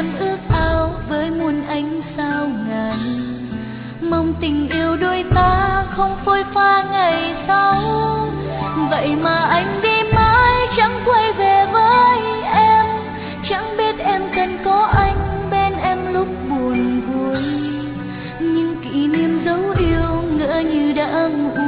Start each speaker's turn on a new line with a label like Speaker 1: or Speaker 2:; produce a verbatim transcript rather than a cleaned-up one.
Speaker 1: em ước ao với muôn ánh sao ngàn. Mong tình yêu đôi ta không phôi pha ngày sau. Vậy mà anh đi mãi chẳng quay về với em. Chẳng biết em cần có anh bên em lúc buồn vui. Nhưng kỷ niệm dấu yêu ngỡ như đã ngủ